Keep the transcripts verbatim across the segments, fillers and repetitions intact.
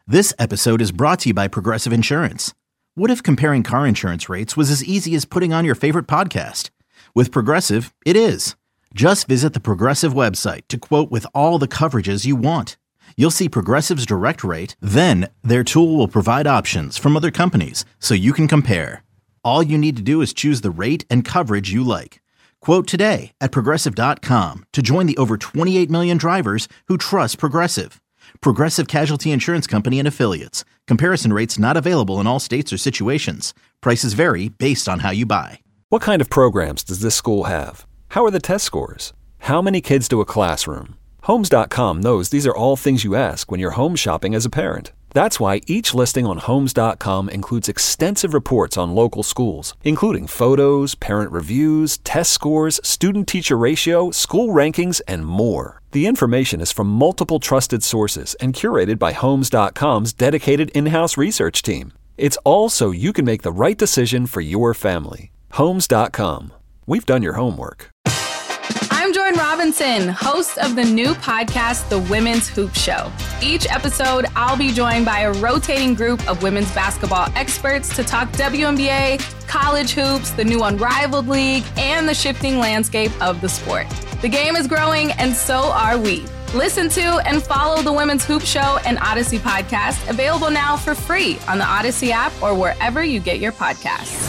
This episode is brought to you by Progressive Insurance. What if comparing car insurance rates was as easy as putting on your favorite podcast? With Progressive, it is. Just visit the Progressive website to quote with all the coverages you want. You'll see Progressive's direct rate, then their tool will provide options from other companies so you can compare. All you need to do is choose the rate and coverage you like. Quote today at progressive dot com to join the over twenty-eight million drivers who trust Progressive. Progressive Casualty Insurance Company and Affiliates. Comparison rates not available in all states or situations. Prices vary based on how you buy. What kind of programs does this school have? How are the test scores? How many kids do a classroom? Homes dot com knows these are all things you ask when you're home shopping as a parent. That's why each listing on Homes dot com includes extensive reports on local schools, including photos, parent reviews, test scores, student-teacher ratio, school rankings, and more. The information is from multiple trusted sources and curated by Homes dot com's dedicated in-house research team. It's all so you can make the right decision for your family. Homes dot com. We've done your homework. I'm Jordan Robinson, host of the new podcast, The Women's Hoop Show. Each episode, I'll be joined by a rotating group of women's basketball experts to talk W N B A, college hoops, the new Unrivaled League, and the shifting landscape of the sport. The game is growing, and so are we. Listen to and follow The Women's Hoop Show and Odyssey podcast, available now for free on the Odyssey app or wherever you get your podcasts.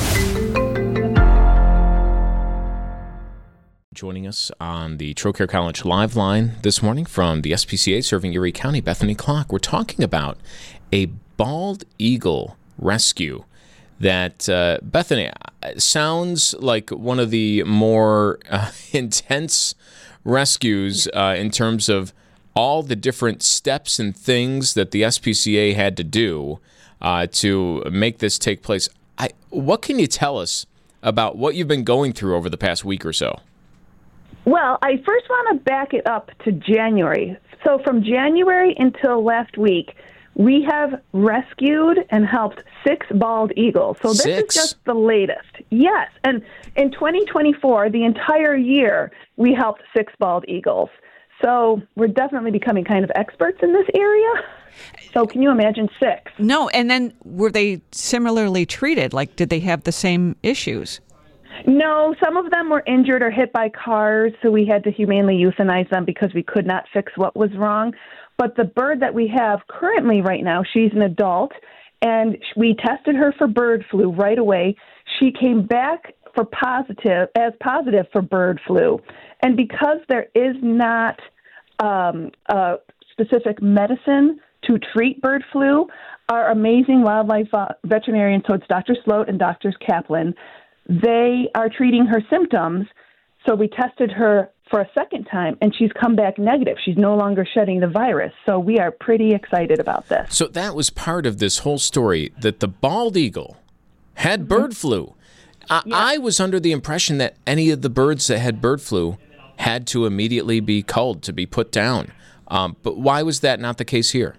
Joining us on the Trocaire College Live Line this morning from the S P C A serving Erie County, Bethany Klock. We're talking about a bald eagle rescue that, uh, Bethany, sounds like one of the more uh, intense rescues uh, in terms of all the different steps and things that the S P C A had to do uh, to make this take place. I, what can you tell us about what you've been going through over the past week or so? Well, I first want to back it up to January. So from January until last week, we have rescued and helped six bald eagles. So this Six? is just the latest. Yes. And in twenty twenty-four, the entire year, we helped six bald eagles. So we're definitely becoming kind of experts in this area. So can you imagine six? No. And then were they similarly treated? Like, did they have the same issues? No, some of them were injured or hit by cars, so we had to humanely euthanize them because we could not fix what was wrong. But the bird that we have currently right now, she's an adult, and we tested her for bird flu right away. She came back for positive, as positive for bird flu. And because there is not um, a specific medicine to treat bird flu, our amazing wildlife uh, veterinarians, so it's Doctor Sloat and Doctor Kaplan, they are treating her symptoms. So we tested her for a second time, and she's come back negative. She's no longer shedding the virus. So we are pretty excited about this. So that was part of this whole story, that the bald eagle had mm-hmm. bird flu. I, yeah. I was under the impression that any of the birds that had bird flu had to immediately be culled, to be put down. Um, but why was that not the case here?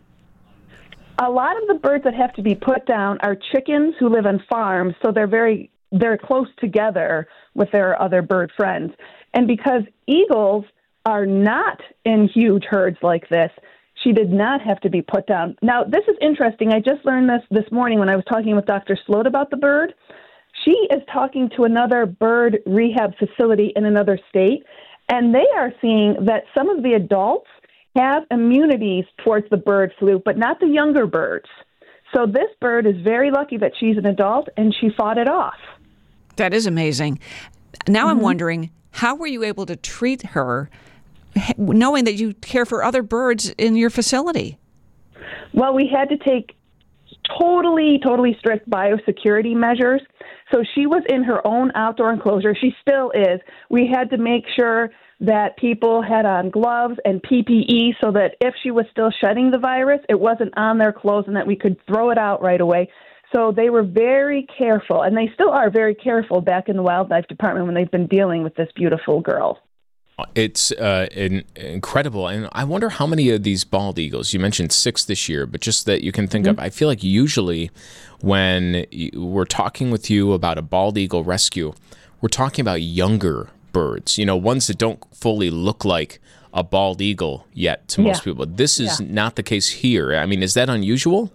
A lot of the birds that have to be put down are chickens who live on farms, so they're very they're close together with their other bird friends. And because eagles are not in huge herds like this, she did not have to be put down. Now, this is interesting. I just learned this this morning when I was talking with Doctor Sloat about the bird. She is talking to another bird rehab facility in another state, and they are seeing that some of the adults have immunities towards the bird flu, but not the younger birds. So this bird is very lucky that she's an adult, and she fought it off. That is amazing. Now Mm-hmm. I'm wondering, how were you able to treat her knowing that you care for other birds in your facility? Well, we had to take totally, totally strict biosecurity measures. So she was in her own outdoor enclosure. She still is. We had to make sure that people had on gloves and P P E so that if she was still shedding the virus, it wasn't on their clothes and that we could throw it out right away. So they were very careful, and they still are very careful back in the wildlife department when they've been dealing with this beautiful girl. It's uh, in, incredible. And I wonder how many of these bald eagles, you mentioned six this year, but just that you can think mm-hmm. of, I feel like usually when we're talking with you about a bald eagle rescue, we're talking about younger birds, you know, ones that don't fully look like a bald eagle yet to most Yeah. people. This is Yeah. not the case here. I mean, is that unusual?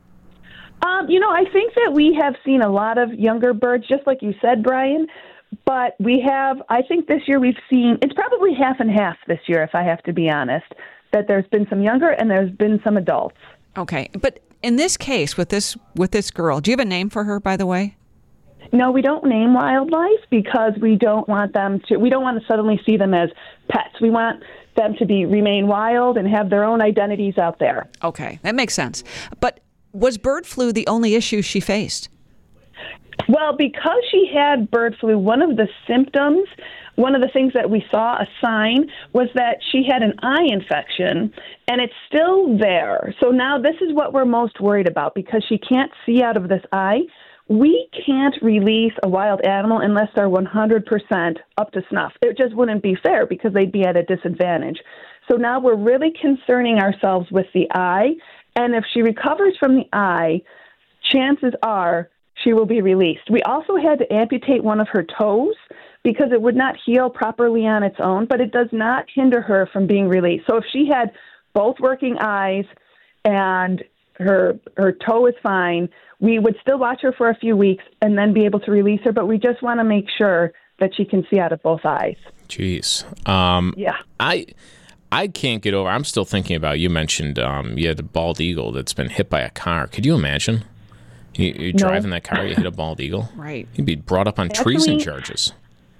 Um, you know, I think that we have seen a lot of younger birds, just like you said, Brian. But we have, I think this year we've seen, it's probably half and half this year, if I have to be honest, that there's been some younger and there's been some adults. Okay, but in this case with this with this girl, do you have a name for her, by the way? No, we don't name wildlife because we don't want them to, we don't want to suddenly see them as pets. We want them to be remain wild and have their own identities out there. Okay, that makes sense. But was bird flu the only issue she faced? Well, because she had bird flu, one of the symptoms, one of the things that we saw, a sign, was that she had an eye infection, and it's still there. So now this is what we're most worried about because she can't see out of this eye. We can't release a wild animal unless they're one hundred percent up to snuff. It just wouldn't be fair because they'd be at a disadvantage. So now we're really concerning ourselves with the eye, and if she recovers from the eye, chances are she will be released. We also had to amputate one of her toes because it would not heal properly on its own, but it does not hinder her from being released. So if she had both working eyes and her her toe is fine, we would still watch her for a few weeks and then be able to release her, but we just want to make sure that she can see out of both eyes. Jeez. Um, Yeah. I I can't get over, I'm still thinking about, you mentioned um, you had a bald eagle that's been hit by a car. Could you imagine? You, you're No. driving that car, you hit a bald eagle? Right. You'd be brought up on treason Actually- charges.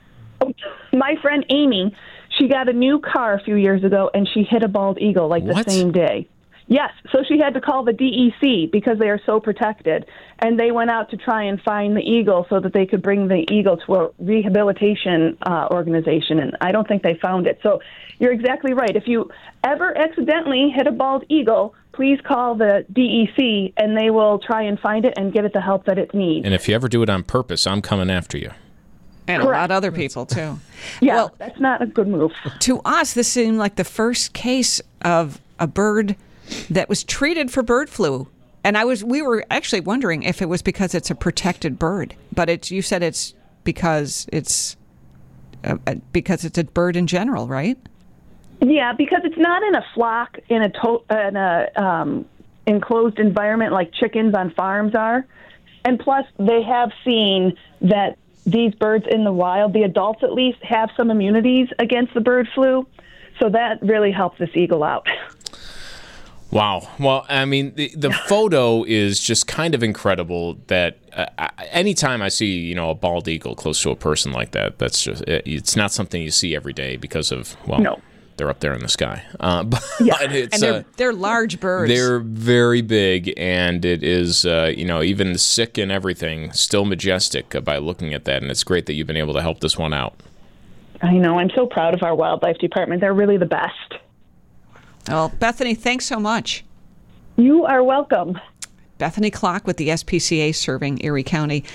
My friend Amy, she got a new car a few years ago, and she hit a bald eagle like What? the same day. Yes, so she had to call the D E C because they are so protected, and they went out to try and find the eagle so that they could bring the eagle to a rehabilitation uh, organization, and I don't think they found it. So you're exactly right. If you ever accidentally hit a bald eagle, please call the D E C, and they will try and find it and give it the help that it needs. And if you ever do it on purpose, I'm coming after you. And a lot of other people, too. Yeah, Well, that's not a good move. to us, this seemed like the first case of a bird that was treated for bird flu. And I was, we were actually wondering if it was because it's a protected bird, but it's, you said it's because it's, uh, because it's a bird in general, right? Yeah, because it's not in a flock in a to- in a um, enclosed environment like chickens on farms are, and plus they have seen that these birds in the wild, the adults at least, have some immunities against the bird flu, so that really helps this eagle out. Wow. Well, I mean, the, the photo is just kind of incredible that uh, I, anytime I see, you know, a bald eagle close to a person like that, that's just, it, it's not something you see every day because of, well, No. they're up there in the sky. Uh, but Yeah. it's, And they're, uh, they're large birds. they're very big, and it is, uh, you know, even sick and everything, still majestic uh, by looking at that. And it's great that you've been able to help this one out. I know. I'm so proud of our wildlife department. They're really the best. Well, Bethany, thanks so much. You are welcome. Bethany Klock with the S P C A serving Erie County.